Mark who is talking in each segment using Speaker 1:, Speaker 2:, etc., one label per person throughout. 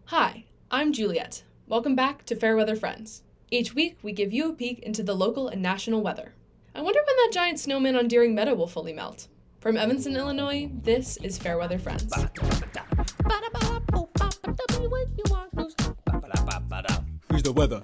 Speaker 1: Hi, I'm Juliet. Welcome back to Fairweather Friends. Each week, we give you a peek into the local and national weather. I wonder when that giant snowman on Deering Meadow will fully melt. From Evanston, Illinois, this is Fairweather Friends.
Speaker 2: Here's the weather.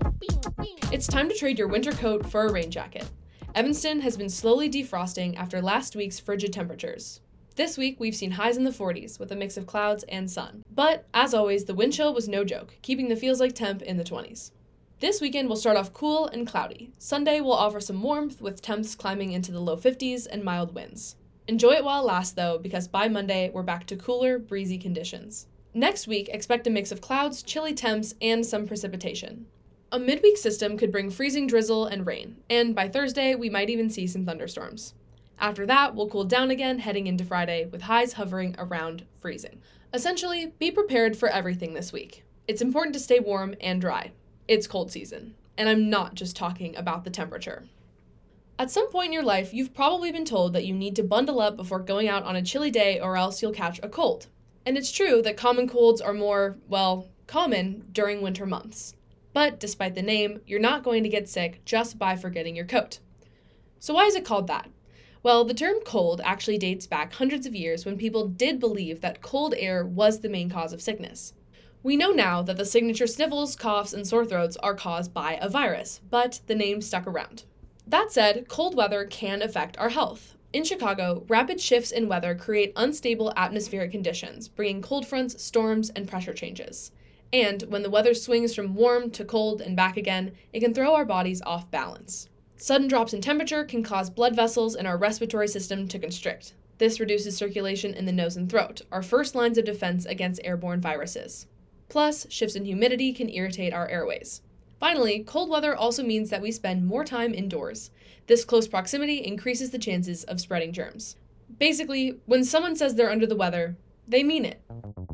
Speaker 1: It's time to trade your winter coat for a rain jacket. Evanston has been slowly defrosting after last week's frigid temperatures. This week, we've seen highs in the 40s with a mix of clouds and sun. But, as always, the wind chill was no joke, keeping the feels like temp in the 20s. This weekend will start off cool and cloudy. Sunday will offer some warmth with temps climbing into the low 50s and mild winds. Enjoy it while it lasts though, because by Monday, we're back to cooler, breezy conditions. Next week, expect a mix of clouds, chilly temps, and some precipitation. A midweek system could bring freezing drizzle and rain, and by Thursday, we might even see some thunderstorms. After that, we'll cool down again heading into Friday with highs hovering around freezing. Essentially, be prepared for everything this week. It's important to stay warm and dry. It's cold season, and I'm not just talking about the temperature. At some point in your life, you've probably been told that you need to bundle up before going out on a chilly day or else you'll catch a cold. And it's true that common colds are more, common during winter months. But despite the name, you're not going to get sick just by forgetting your coat. So why is it called that? Well, the term cold actually dates back hundreds of years when people did believe that cold air was the main cause of sickness. We know now that the signature sniffles, coughs, and sore throats are caused by a virus, but the name stuck around. That said, cold weather can affect our health. In Chicago, rapid shifts in weather create unstable atmospheric conditions, bringing cold fronts, storms, and pressure changes. And when the weather swings from warm to cold and back again, it can throw our bodies off balance. Sudden drops in temperature can cause blood vessels in our respiratory system to constrict. This reduces circulation in the nose and throat, our first lines of defense against airborne viruses. Plus, shifts in humidity can irritate our airways. Finally, cold weather also means that we spend more time indoors. This close proximity increases the chances of spreading germs. Basically, when someone says they're under the weather, they mean it.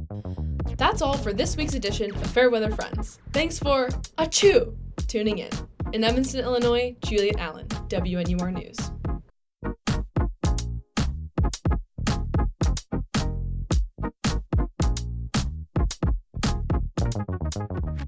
Speaker 1: That's all for this week's edition of Fairweather Friends. Thanks for tuning in. In Evanston, Illinois, Juliet Allen, WNUR News.